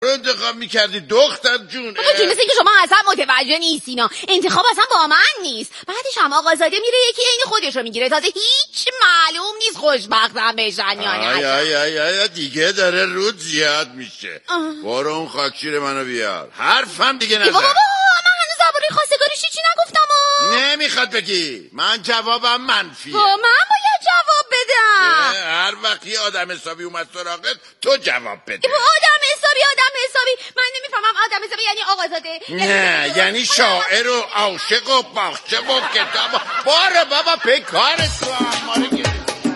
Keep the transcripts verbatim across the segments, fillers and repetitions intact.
انتخاب میکردی دختر جون؟ بابا جون مثل که شما اصلا متوجه نیستینا. انتخاب اصلا با من نیست. بعدش هم آقازاده میره یکی عین خودش رو میگیره. تازه هیچ معلوم نیست خوشبختم بشن یا نه. آی آی آی آی دیگه داره رود زیاد میشه. برو اون خاکشیر منو بیار. حرفم دیگه نزن. بابا من هنوز درباره خواستگاریش چی نگفتم. نمیخواد بگی. من جوابم منفیه. من باید جواب بدم. هر وقت یه آدم حسابی اومد سراغت تو جواب بده. آدم حسابی آدم حسابی من نمیفهمم. آدم حسابی یعنی آقازاده؟ نه یعنی شاعر و عاشق و باغچه و کتاب. باره بابا پی کارت تو اماره گرفت.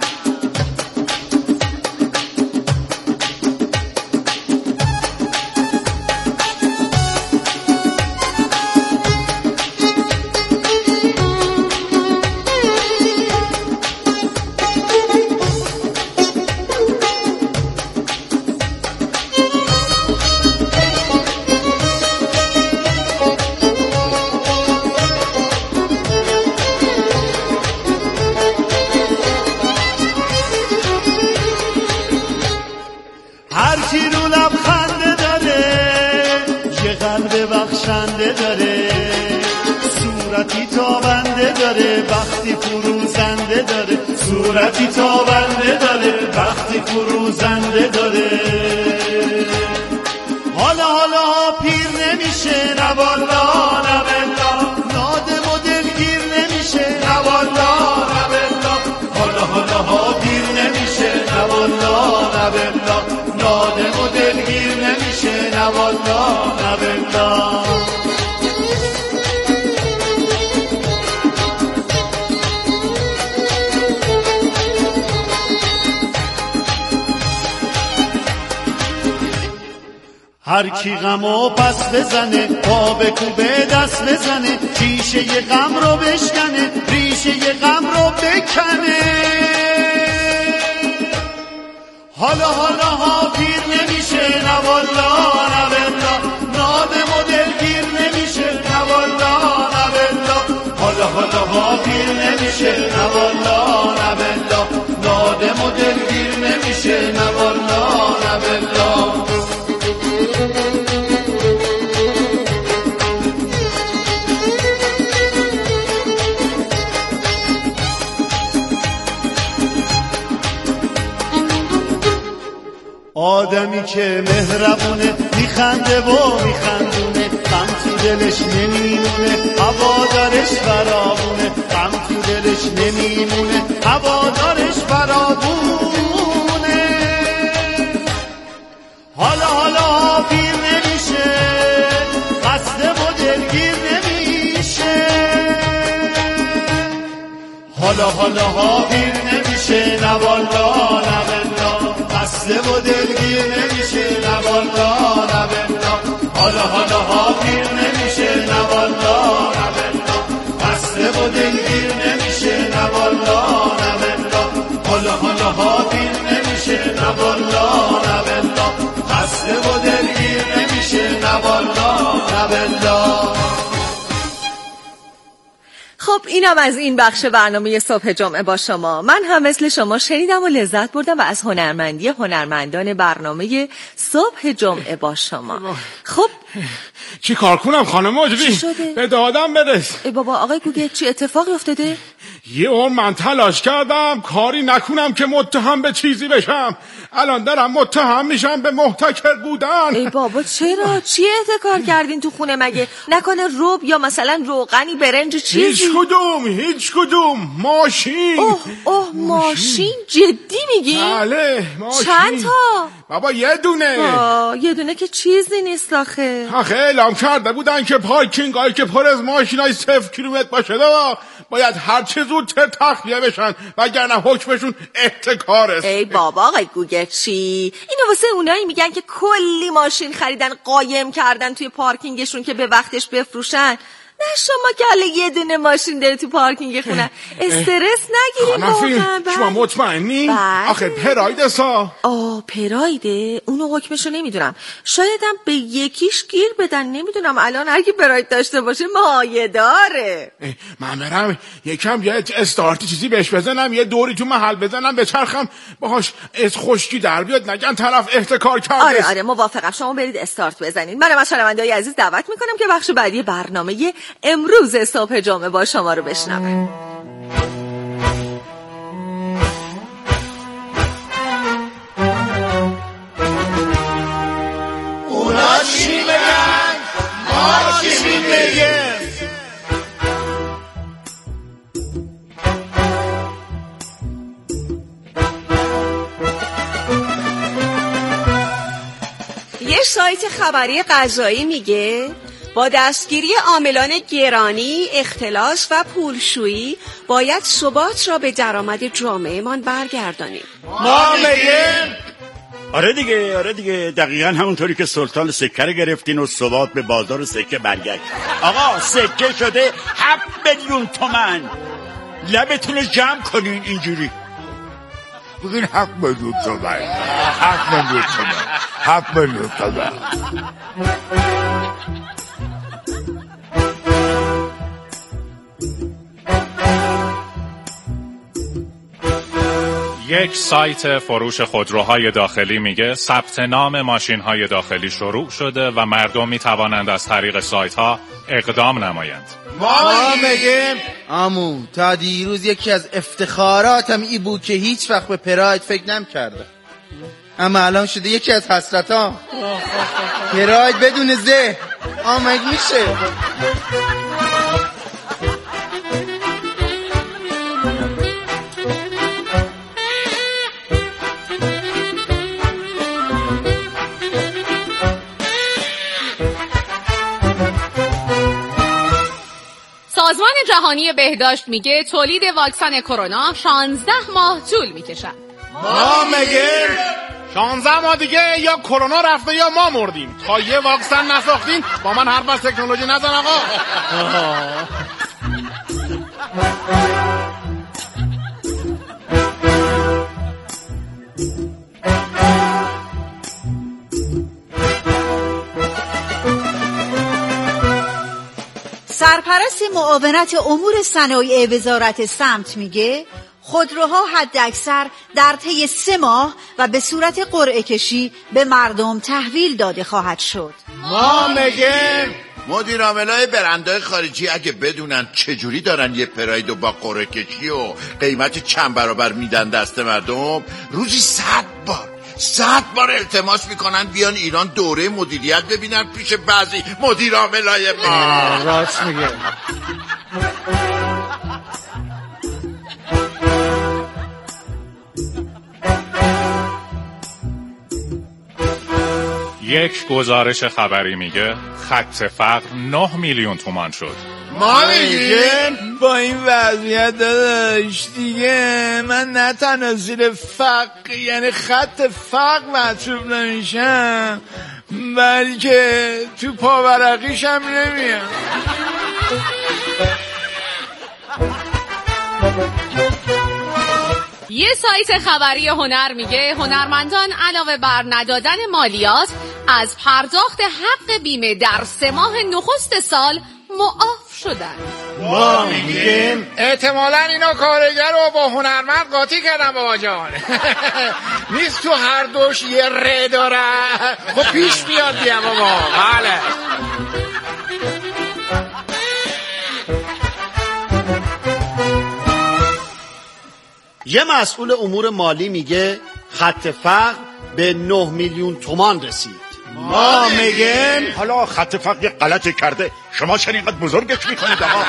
داره صورتی تابنده داره وقتی فروزنده داره صورتی تابنده داره وقتی فروزنده داره حالا حالا پیر نمیشه نه والا نه بلا نادم و دلگیر نمیشه نه والا نه بلا حالا حالا ها پیر نمیشه نه والا نه بلا نادم و دلگیر نمیشه نه والا نه بلا هر کی غمو پس بزنه پا به کوبه دست بزنه ریشه ی غم رو بشکنه ریشه ی غم رو بکنه حالا حالا ها پیر نمیشه نه والا نه بلا نادم و دلگیر نمیشه نه والا نه بلا حالا حالا ها پیر نمیشه نه والا نه بلا نادم و دلگیر نمیشه نه والا نه بلا آدمی که مهربونه میخنده و میخندونه غم تو دلش نمیمونه هوادارش فرابونه غم تو دلش نمیمونه هوادارش فرابونه حالا حالا پیر نمیشه خسته و دلگیر نمیشه حالا حالا ها پیر نمیشه نه والا نه بلا خسته و دلگیر نمیشه نه والا نه بلا حالا حالا ها پیر نمیشه نه والا نه بلا خسته و دلگیر نمیشه نه والا نه بلا حالا حالا ها پیر نمیشه نه والا نه بلا خسته و دلگیر نمیشه نه والا نه بلا. خب اینم از این بخش برنامه صبح جمعه با شما. من هم مثل شما شنیدم و لذت بردم و از هنرمندی هنرمندان برنامه صبح جمعه با شما. خب چی کار کنم خانم مجری؟ به دادم برس. ای بابا آقای گوگل چی اتفاقی افتاده؟ یه عمر من تلاش کردم کاری نکنم که متهم به چیزی بشم، الان دارم متهم میشم به محتکر بودن. ای بابا چرا؟ چی احتکار کردین تو خونه مگه؟ نکنه رب یا مثلا روغنی برنج چیزی؟ هیچ کدوم هیچ کدوم. ماشین. اوه اوه ماشین؟ جدی میگی؟ بله ماشین. چند تا؟ بابا یه دونه. آه یه دونه که چیزی نیست آخه. آخه اعلام کرده بودن که پارکینگ هایی که پر از ماشینای صفر کیلومتر باشه و باید هر چه زودتر تخلیه بشن وگرنه حکمشون احتکاره. ای بابا آقای گوگل چی؟ اینو واسه اونایی میگن که کلی ماشین خریدن قایم کردن توی پارکینگشون که به وقتش بفروشن. نه شما که حالا یه دونه ماشین داره تو پارکینگ خونه استرس نگیریم واقعا. شما مطمئنی؟ بله. آخه پراید سا آه پرایده؟ اونو حکمشو نمیدونم، شایدم به یکیش گیر بدن، نمیدونم الان هر کی پراید داشته باشه مایه داره. من برم یکم یه استارتی چیزی بهش بزنم، یه دوری تو محل بزنم بچرخم باهاش از خشکی در بیاد، نگن طرف احتکار کرده. آره آره موافقم، شما برید استارت بزنید. منم از شنونده‌های عزیز دعوت میکنم که بخش بعدی برنامه امروز صبح جمعه با شما رو بشنوه. اونا چی بگن؟ ما چی بگن؟ یه سایت خبری غذایی میگه با دستگیری عاملان گرانی، اختلاس و پولشویی باید ثبات را به درآمد جامعهمان برگردانیم. ما میگیم آره دیگه آره دیگه دقیقاً همونطوری که سلطان سکه رو گرفتین و ثبات به بازار سکه برگشت. آقا سکه شده هفت میلیون تومن. لبتون رو جمع کنین اینجوری بگین هفت میلیون تومن، هفت میلیون تومن، هفت میلیون تومن. یک سایت فروش خودروهای داخلی میگه ثبت نام ماشین‌های داخلی شروع شده و مردم میتوانند از طریق سایت‌ها اقدام نمایند. ما میگیم عمو تا دیروز یکی از افتخاراتم ای بود که هیچ وقت به پراید فکر نمی‌کردم، اما الان شده یکی از حسرتام. پراید بدون زه آمگ میشه. سازمان جهانی بهداشت میگه تولید واکسن کرونا شانزده ماه طول میکشد. ما میگیم شانزده ماه دیگه یا کرونا رفته یا ما مردیم. تا یه واکسن نساختین با من حرف از تکنولوژی نزن آقا. سرپرست معاونت امور صنایع وزارت سمت میگه خودروها حداکثر در طی سه ماه و به صورت قرعه کشی به مردم تحویل داده خواهد شد. ما میگیم مدیر عاملای برندهای خارجی اگه بدونن چجوری دارن یه پراید و با قرعه کشی و قیمت چند برابر میدن دست مردم، روزی صد بار صد بار التماس میکنن بیان ایران دوره مدیریت ببینن پیش بعضی مدیر عاملای ما. راست میگه. یک گزارش خبری میگه خط فقر نه میلیون تومان شد. ما میگیم با این وضعیت داداش دیگه من نه تنها زیر فقر یعنی خط فقر مطلوب نمیشم بلکه تو پاورقیش هم نمیام. یه سایت خبری هنر میگه هنرمندان علاوه بر ندادن مالیات از پرداخت حق بیمه در سه ماه نخست سال معاف شدن. ما میگیم احتمالاً اینا کارگر رو با هنرمند قاطی کردن بابا جان. نیست تو هر دوش یه ره داره. خب پیش بیاد دیگه بابا. بله یه مسئول امور مالی میگه خط فقر به نه میلیون تومان رسید. ما میگیم حالا خط فقر یه غلطی کرده، شما چرا اینقدر بزرگش میکنید آقا؟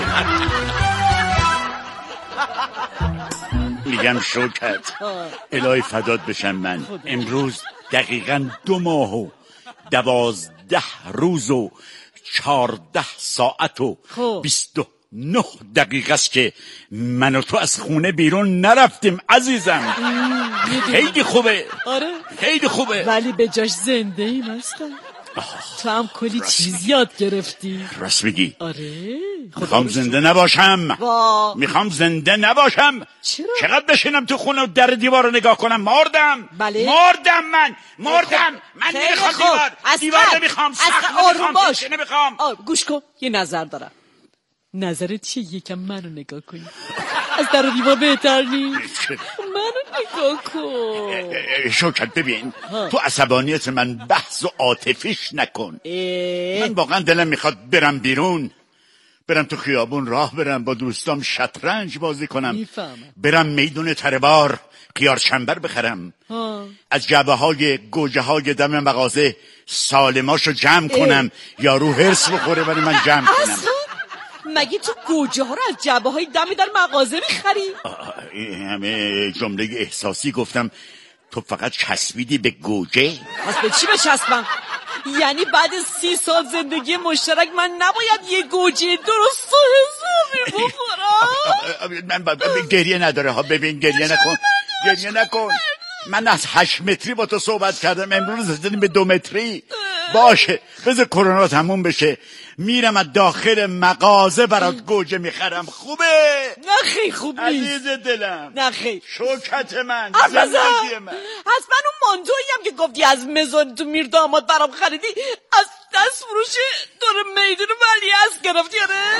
میگم شوکت الهی فدات بشم من امروز دقیقاً دو ماه و دوازده روز و چارده ساعت و بیست و نه دقیقه است که من و تو از خونه بیرون نرفتیم عزیزم. خیلی خوبه. آره خیلی خوبه ولی به جاش زنده ایم هستم. تو هم کلی چیز یاد گرفتی. راست میگی. آره میخوام زنده نباشم. وا. میخوام زنده نباشم. چرا؟ چقدر بشینم تو خونه و در دیوار رو نگاه کنم؟ مردم. بله. مردم من. مردم. من نمیخوام دیوار. دیوار نمیخوام. سخت آروم باش. نمیخوام. گوش کن، یه نظر دارم. نظرت چیه؟ یکم منو نگاه کنی. از در و دیوار بهتر نیست. منو نگاه کن. شوکت ببین تو عصبانیت من بحث و عاطفیش نکن. اه. من واقعا دلم میخواد برم بیرون، برم تو خیابون راه برم، با دوستام شطرنج بازی کنم. میفهمم. برم میدون تربار خیار چنبر بخرم. ها. از جعبه های گوجه های دم مغازه سالماشو جمع کنم. یارو هرس بخوره ولی من جمع کنم. مگه تو گوجه ها رو از جعبه های دمی در مغازه میخری؟ این همه جمله احساسی گفتم، تو فقط چسبیدی به گوجه؟ پس به چی بچسبم؟ یعنی بعد سی سال زندگی مشترک من نباید یه گوجه درست و حسابی بخورم؟ من گریه نداره ها، ببین گریه نکن، گریه نکن. من از هشت متری با تو صحبت کردم، امروز رسیدیم به دو متری. باشه بذار کرونا تموم بشه، میرم از داخل مغازه برات گوجه میخرم. خوبه؟ نه خیلی خوب نیست عزیز دلم. نه خیلی شوکت من، زندگی من. از من اون مانتویی هم که گفتی از مزون تو میر داماد برام خریدی از دست فروش دور میدون ولیعصر گرفتی؟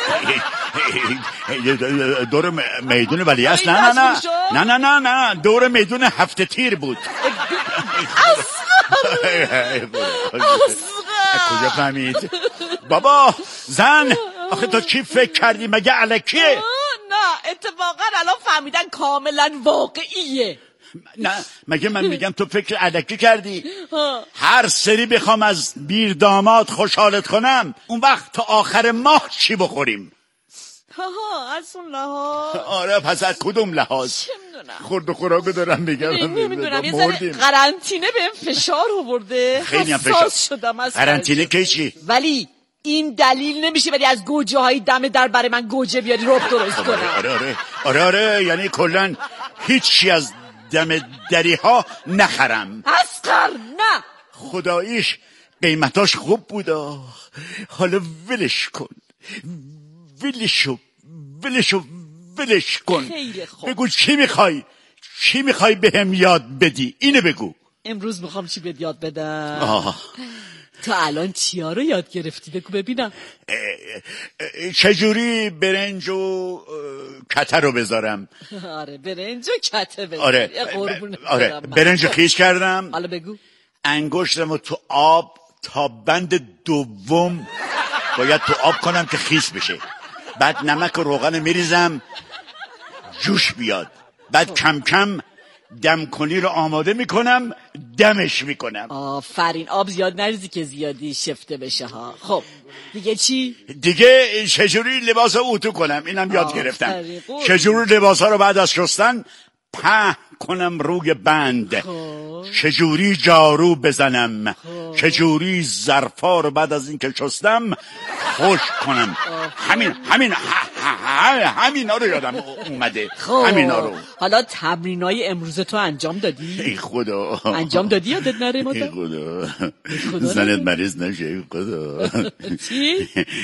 آره دور میدون ولیعصر؟ نه نه نه نه نه نه دور میدون هفته تیر بود. کجا فهمید؟ بابا زن آخه تو چی فکر کردی؟ مگه الکیه؟ نه اتفاقا الان فهمیدن کاملا واقعیه. نه مگه من میگم تو فکر الکی کردی؟ هر سری بخوام از بیر داماد خوشحالت کنم، اون وقت تا آخر ماه چی بخوریم؟ ها از اون لحاظ. آره پس از کدوم لحاظ؟ چه میدونم. خورد و خوراک دارم میگم. نمیدونم یه ذره قرنطینه بهم فشار آورده، خیلی حساس شدم از قرنطینه کی چی؟ ولی این دلیل نمیشه ولی از گوجه های دم در برای من گوجه بیاری رب درست کنم. آره آره آره آره یعنی کلن هیچی از دم دری ها نخرم. اسقر نه خداییش قیمتاش خوب بودا، حالا ولش کن، ولشو ولشو ولش کن. خیلی خوب. بگو چی میخوای؟ چی میخوای بهم یاد بدی؟ اینو بگو. امروز میخوام چی بهت یاد بدم؟ آه. تا الان چیا رو یاد گرفتی؟ بگو ببینم. چجوری برنج و کته رو بذارم؟ آره برنج و کته بذارم. آره آره برنج خیش کردم. حالا بگو. انگشتم رو تو آب تا بند دوم باید تو آب کنم که خیس بشه. بعد نمک و روغن میریزم جوش بیاد. بعد کم کم دم کنی رو آماده میکنم، دمش میکنم. آفرین. آب زیاد نریزی که زیادی شفته بشه ها. خب دیگه چی؟ دیگه چجوری لباس رو اتو کنم اینم یاد گرفتم. چجوری لباس ها رو بعد از شستن پهن کنم روی بند. چجوری جارو بزنم. چجوری ظرفا رو بعد از اینکه شستم خوش کنم. همین همین همین ها رو یادم اومده. همین ها رو. حالا تمرینای امروز تو انجام دادی؟ ای خدا انجام دادی یادت نره مادر؟ ای خدا زنت مریض نشه. ای خدا چی؟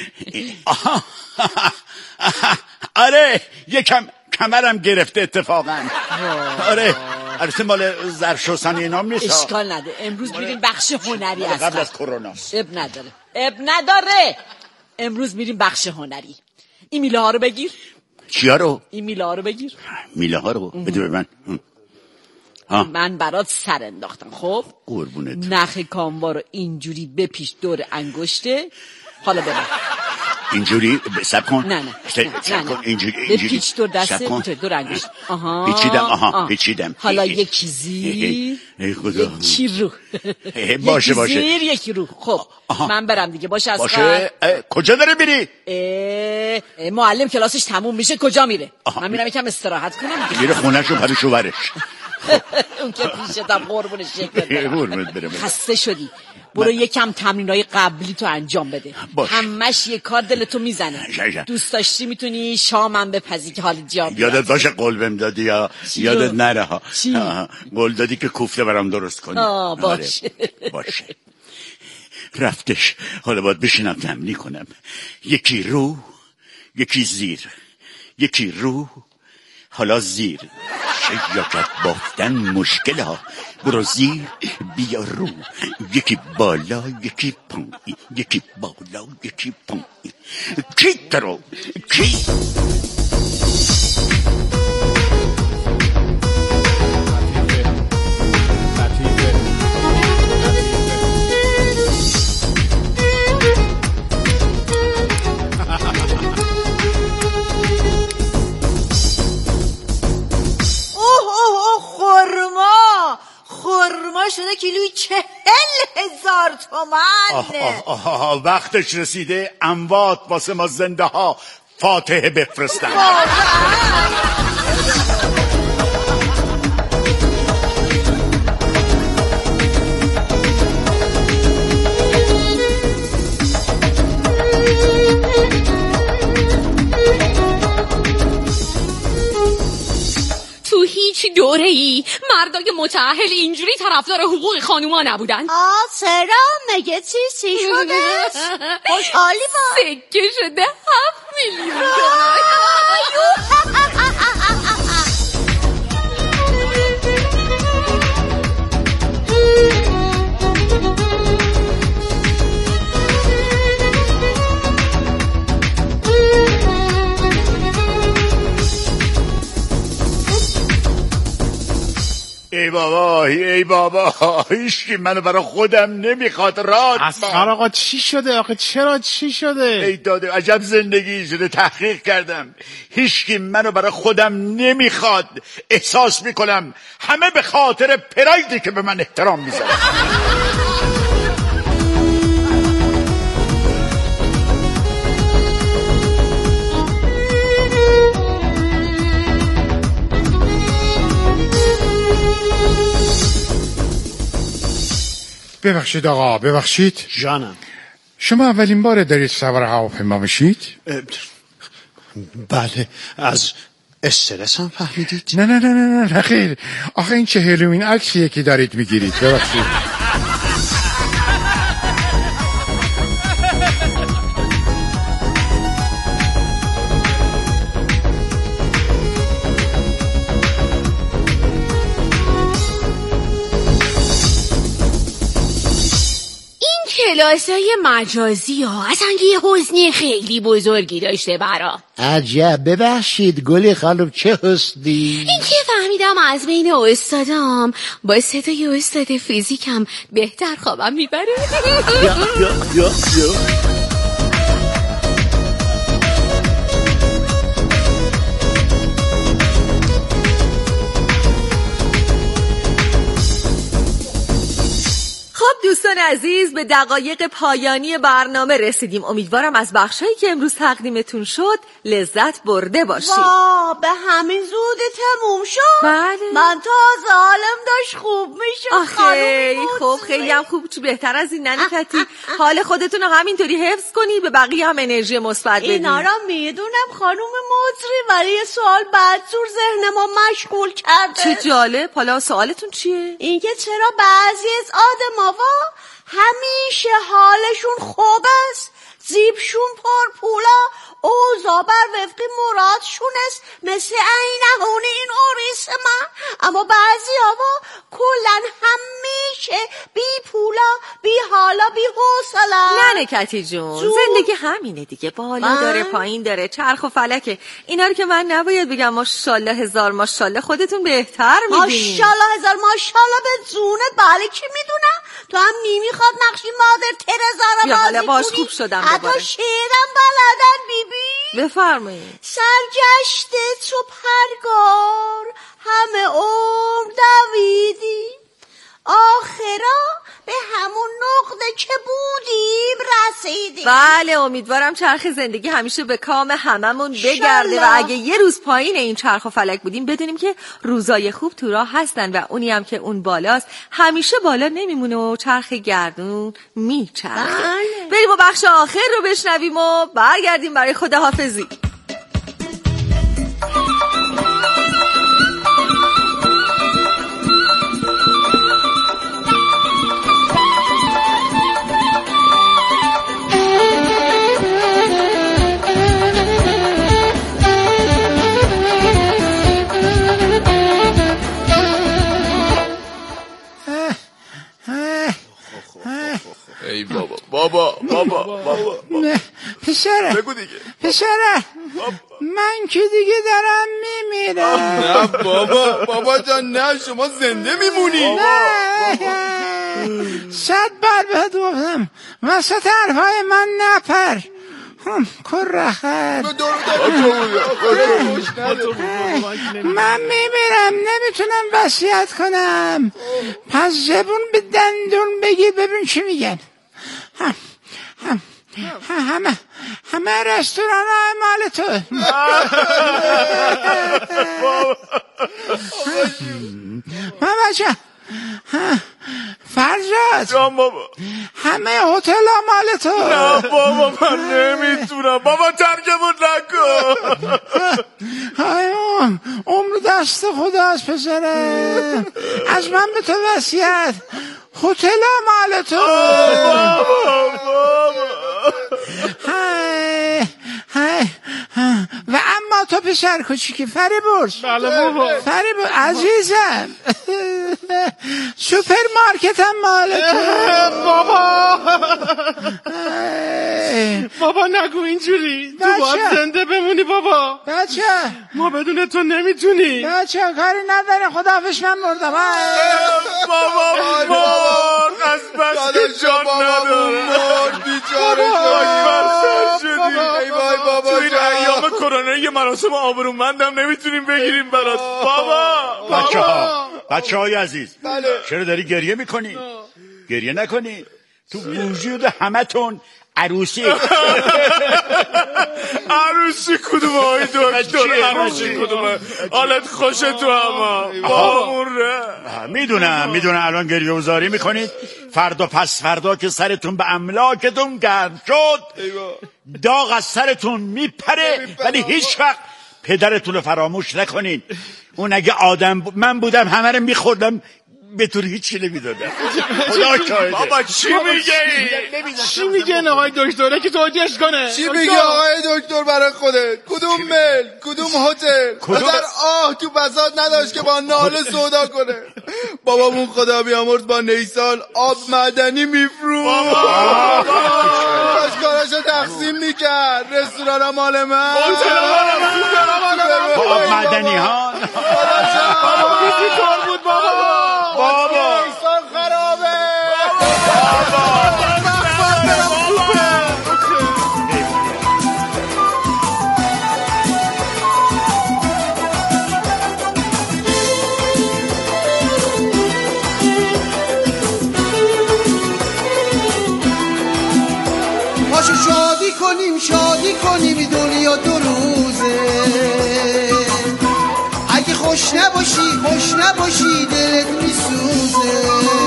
آره یکم کمرم گرفته اتفاقا. آره البته مال زرشوسن اینا نیست. اشکال نداره امروز میریم بخش هنری هست قبل از کرونا. اب نداره اب نداره امروز میریم بخش هنری. این میله ها رو بگیر. چیا رو؟ این میله ها رو بگیر. میله ها رو بده به من. ها. من برات سر انداختم. خب قربونت. نخ کاموا رو اینجوری بپیش دور انگشته. حالا ببر اینجوری سب کن. نه نه سب کن اینجوری اینجوری بپیچ دور دسته دور انگشت. آها پیچیدم. آها پیچیدم. حالا یکی زیر یکی رو. باشه باشه زیر یکی رو. خب من برم دیگه. باشه از باشه. کجا داره میری؟ معلم کلاسش تموم میشه. کجا میره؟ من میرم یکم استراحت کنم. میره خونه‌شو پریش و برش. اون که پیشتم قربونش شکل برم. خسته شدی. برو یکم تمرینای قبلی تو انجام بده. باش. همش یه کار دلتو میزنه. دوست داشتی میتونی شامم بپزی که حال جا بیاد. یادت باشه قول بهم دادی یا یادت نره ها. قول دادی که کوفته برام درست کنی. آه باشه. باشه. رفتش. حالا باید بشینم تمرین کنم. یکی رو، یکی زیر، یکی رو، حالا زیر. شیاکت بافتن مشکل ها، برو زیر بیا رو. یکی بالا یکی پایین، یکی بالا یکی پایین. کی درو کی؟ خورما شده کیلوی چهل هزار تومن. آه آه آه وقتش رسیده اموات واسه ما زنده ها فاتحه بفرستن. هیچ دوره ای مردای متأهل اینجوری طرفدار حقوق خانوما نبودن. آه چرا؟ مگه چی چی شده؟ خوشحالی با سکه شده هفت میلیون تومان. ای بابا ای بابا هیچکی منو برای خودم نمیخواد. راد اصغر آقا چی شده آخه؟ چرا چی شده؟ ای داده عجب زندگی شده. تحقیق کردم هیچکی منو برای خودم نمیخواد. احساس میکنم همه به خاطر پرایدی که به من احترام میذارن. ببخشید آقا ببخشید. جانم. شما اولین بار دارید سوار هواپیما بشید؟ بله. از استرس هم فهمیدید؟ نه نه نه نه نه خیر. آخه این چهلمین عکسیه که دارید میگیرید. ببخشید. کلاسای مجازی ها اصلا یه حسنی خیلی بزرگی داشته برا. عجب. ببخشید گلی خانم چه حسنی؟ این که فهمیدم از بین استادام با صدای استاد فیزیکم بهتر خوابم میبره. یا یا یا یا دوستان عزیز به دقایق پایانی برنامه رسیدیم. امیدوارم از بخشایی که امروز تقدیمتون شد لذت برده باشید. واه به همین زود تموم شد. بله. من تازه حالم داشت خوب میشد. آخه خب خیلی هم خوب. چی بهتر از این ننی کتی؟ حال خودتون رو همینطوری حفظ کنی، به بقیه هم انرژی مثبت بدین. اینا را میدونم خانم مصری، ولی یه سوال بدجور ذهن ما مشغول کرده. چه جالب. حالا سوالتون چیه؟ اینکه چرا بعضی از آدم‌ها همیشه حالشون خوب است، زیبشون پر پولا، اوضاع بر وفق مرادشون است، مثل عینهون این اوریس من. اما بعضی آوا کلن همیشه بی پولا، بی حالا، بی حوصله. نه نکتی جون زود. زندگی همینه دیگه، بالا من؟ داره پایین داره، چرخ و فلکه. اینا رو که من نباید بگم ماشاءالله هزار ماشاءالله، خودتون بهتر میدونی. ماشاءالله هزار ماشاءالله به زونت. بله کی میدونم تو هم نمیخواد نقشی مادر ترزا رو بازی حالا باش کنی. خوب شدم حتی دوباره. شیرم بلدن بیبی. بفرمایید. سرگشته تو پرگار همه عمر دویدی، آخرا به همون نقطه که بودیم رسیدیم. بله امیدوارم چرخ زندگی همیشه به کام هممون بگرده و اگه یه روز پایین این چرخ و فلک بودیم بدونیم که روزای خوب تو راه هستن و اونی هم که اون بالاست همیشه بالا نمیمونه و چرخ گردون میچرخه. بله. بریم و بخش آخر رو بشنویم و برگردیم برای خداحافظی. بابا بابا بابا پسره بگو دیگه پسره من که دیگه دارم میمیرم. نه بابا بابا جان نه شما زنده میمونی. نه صد بار بهت گفتم وسط حرفای من نپر. کرخر من میمیرم نمیتونم وصیت کنم پس زبون به دندون بگیر ببین چی میگن. هم هم همه همه رستوران های مال تو. بابا جان فرزاد جان بابا همه هتل ها مال تو. نه بابا من نمیتونم بابا ترکمون نکن. آیون عمر دست خداست پسره. از من به تو وصیت هتل ها مال تو. بابا بابا های های و اما تو پسر کوچیکی فریبرز. بله بابا فریبرز عزیزم سوپر مارکت هم مال تو. بابا بابا نگو اینجوری تو باید زنده بمونی بابا. بچه ما بدون تو نمیتونی. بچه کاری نداره خداحافظ من مردم. بابا مار از بس جان نداره. مار بیچاره شدی ای وای بابا تو این ایام کرونا یه مراسم آبرومندم نمیتونیم بگیریم برات. بابا بچه ها بچه های عزیز چرا داری گریه میکنی؟ گریه نکنی تو وجود همه تون عروسی. عروسی کدومه های دکتر؟ عروسی کدومه؟ حالت خوشه تو همه بامون ره. میدونم میدونم الان گریه وزاری میکنید. فردا پس فردا که سرتون به املاکتون گرم شد داغ از سرتون میپره ولی هیچ وقت پدرتون رو فراموش نکنین. اون اگه آدم ب... من بودم همه رو میخوردم به طور هیچی نمیدادم. خدا شاهده. بابا چی میگه؟ چی میگه این آقای دکتره که توجیهش کنه؟ چی میگه آقای دکتر برای خودت؟ کدوم مل کدوم هتل در آه تو بساط نداشت که با ناله سودا کنه. بابامون خدا بیامرز با نیسان آب معدنی میفروخت. کاشکاراشو تقسیم میکرد. رستوران مال من آب معدنی ها بیزی بود بابا. بابا نیسان خرابه. پاشو شادی کنیم شادی کنیم دنیا دو روزه. اگه خوش نباشی خوش نباشی دلت میسوزه.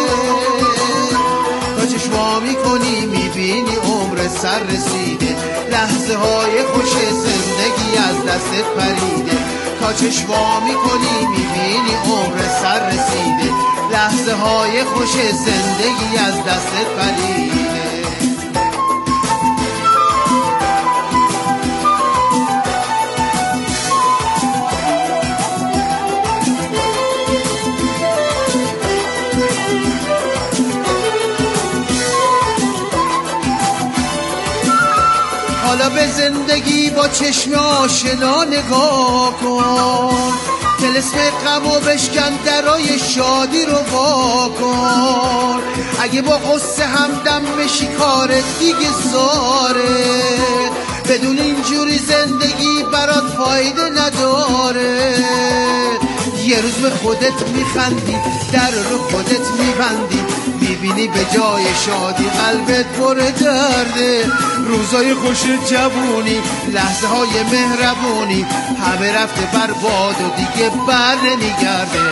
تا چشما میکنی میبینی عمر سر رسیده. لحظه های خوش زندگی از دستت پریده. تا چشما میکنی میبینی عمر سر رسیده. لحظه های خوش زندگی از دستت پریده. حالا به زندگی با چشم آشنا نگاه کن. طلسم غم و بشکن درای شادی رو وا کن. اگه با قصه همدم بشی کارت دیگه زاره. بدون اینجوری زندگی برات فایده نداره. یه روز به خودت میخندی در رو خودت میبندی. میبینی به جای شادی قلبت پر درده. روزای خوش جوونی لحظه های مهربونی همه رفته برباد و دیگه بر نمیگرده.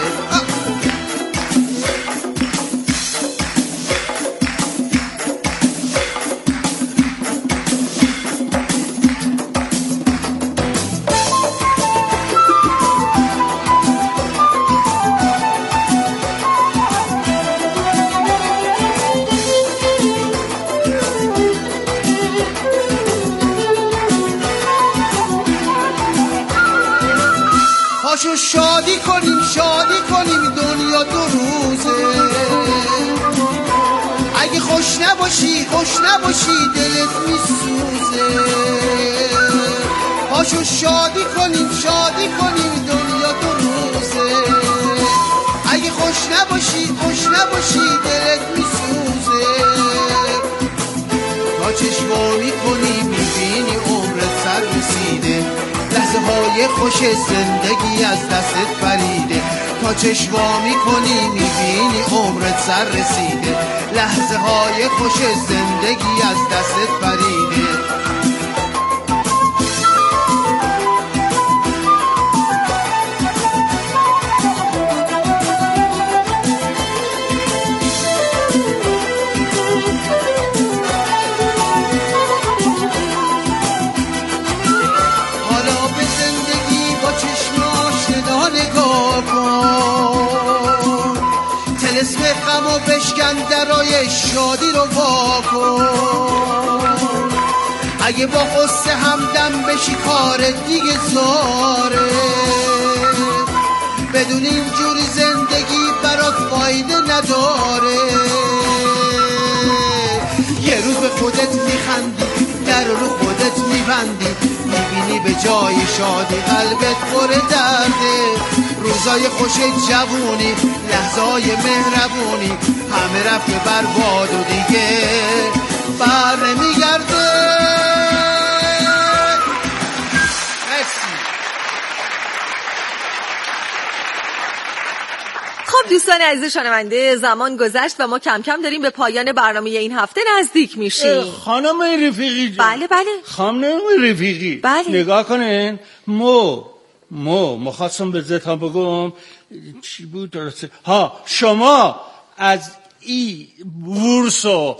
پاشو شادی کنیم شادی کنیم دنیا دو روزه. اگه خوش نباشی نباشی خوش نباشی دلت میسوزه پاشو شادی کنیم شادی کنیم دنیا دو روزه اگه خوش نباشی خوش نباشی دلت میسوزه تا چشمو میکنی میبینی عمرت سر رسیده لحظه های خوش زندگی از دستت پریده تا چشمو میکنی میبینی عمرت سر رسیده لحظه های خوش زندگی از دستت پریده اسم غم و بشکن درای شادی رو واکن اگه با قصه همدم بشی کار دیگه زاره بدون اینجوری زندگی برات فایده نداره یه روز به خودت میخندی در رو خودت میبندی میبینی به جای شادی قلبت پر درده روزای خوش جوونی لحظای مهربونی همه رفته برباد و دیگه بر نمیگرده خب دوستان عزیز شنونده زمان گذشت و ما کم کم داریم به پایان برنامه این هفته نزدیک میشیم. خانم رفیقی جان. بله بله خانم رفیقی بله. نگاه کنین مو مو مخواستم به زتا بگم چی بود درسته ها شما از ای بورس و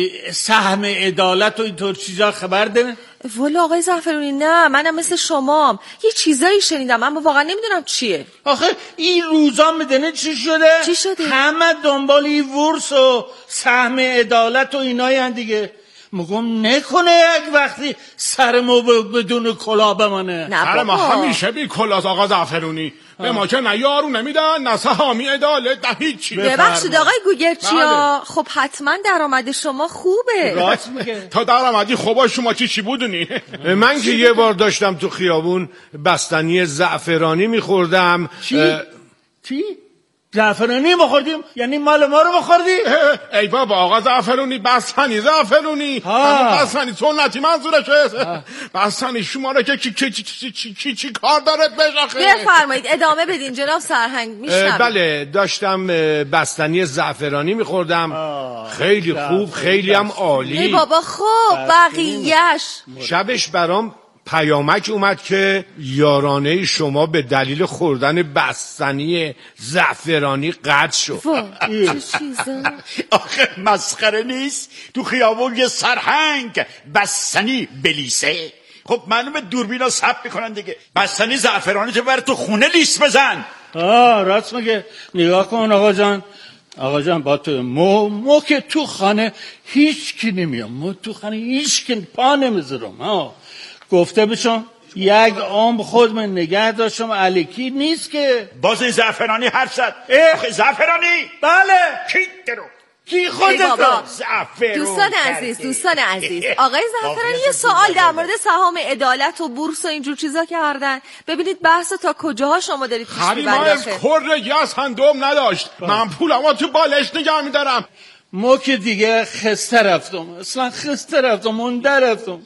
سهم عدالت و اینطور چیزا خبر دارین؟ والا آقای زعفرانی نه منم مثل شمام یه چیزایی شنیدم اما واقعا نمیدونم چیه. آخه این روزا میدونه چی شده؟ چی شده؟ همه دنبال این بورس و سهم عدالت و اینایی هن دیگه. مگم نکنه یک وقتی سر ما بدون کلا بمانه. نه سر ما همیشه بی کلاست آقا زعفرانی. به ما که نه یارو نمیدن نه سهامی عدالت نه هیچی. ببخشید آقای گوگرچیا خب حتما درآمد شما خوبه. راست میگه. تا درآمدی خوبا شما چی چی بودونی؟ من که یه بار داشتم تو خیابون بستنی زعفرانی میخوردم. چی؟ چی؟ زعفرانی بخوردیم؟ یعنی مال ما رو بخوردی؟ ای بابا آقا زعفرانی بستنی زعفرانی همون بستنی سنتی منظورشه. بستنی شما رو که چی چی چی چی چی چی چی کار داره بشاخه؟ بفرمایید ادامه بدین جناب سرهنگ میشنم. بله داشتم بستنی زعفرانی میخوردم خیلی خوب خیلی هم عالی. ای بابا خوب بقیهش شبش برام پیامک اومد که یارانه شما به دلیل خوردن بستنی زعفرانی قطع شد. چه چیزا؟ آخه مسخره نیست تو خیابون یه سرهنگ بستنی بلیسه. خب معلومه دوربینا ثبت میکنن دیگه. بستنی زعفرانی که بر تو خونه لیست بزن. آه راست میگه. نگاه کن آقا جان آقا جان با تو مو مو که تو خانه هیچ کی نمیام. مو تو خانه هیچ کی پا نمیذارم. ها گفته بشم یک عمر خود من نگه داشتم الکی نیست که. باز این زعفرانی حرف زد. آخه زعفرانی بله کی درو کی خودت زعفران. دوستان عزیز دوستان عزیز آقای زعفرانی یه سوال در مورد سهام عدالت و بورس و اینجور چیزا کردن. ببینید بحث تا کجاها شما دارید پیش میبرید. ما از کرگی از هندوم نداشت. من پولمو تو بالش نگه میدارم. ما که دیگه خسته رفتم اصلا خسته رفتم منده رفتم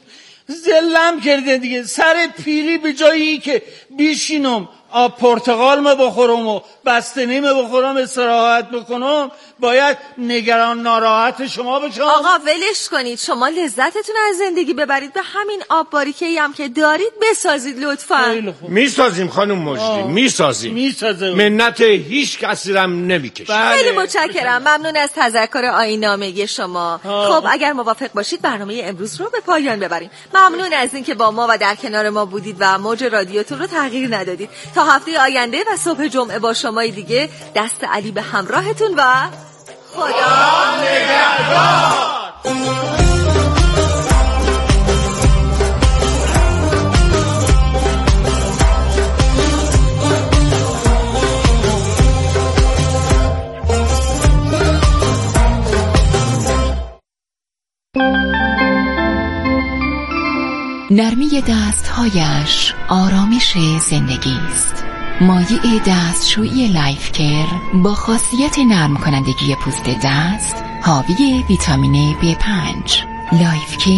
زلم کرده دیگه. سر پیری به جایی که بیشینم آب پرتقال ما بخورم و بستنی ما بخورم استراحت بکنم باید نگران ناراحت شما بشم. آقا ولش کنید شما لذتتون از زندگی ببرید به همین آب باریکه‌ای هم که دارید بسازید لطفا. میسازیم خانم مجری میسازیم. میسازیم. منت هیچ کسی رم نمیکشیم. خیلی متشکرم ممنون از تذکر آیین‌نامه شما. خب اگر موافق باشید برنامه امروز رو به پایان ببریم. ممنون از اینکه با ما و در کنار ما بودید و موج رادیوتون رو تغییر ندادید. تا هفته آینده و صبح جمعه با شمای دیگه دست علی به همراهتون و خدا نگهدار. نرمی دستهایش آرامش زندگی است. مایع دستشویی لایف کیر با خاصیت نرم کنندگی پوست دست، حاوی ویتامین بی پنج. لایف کیر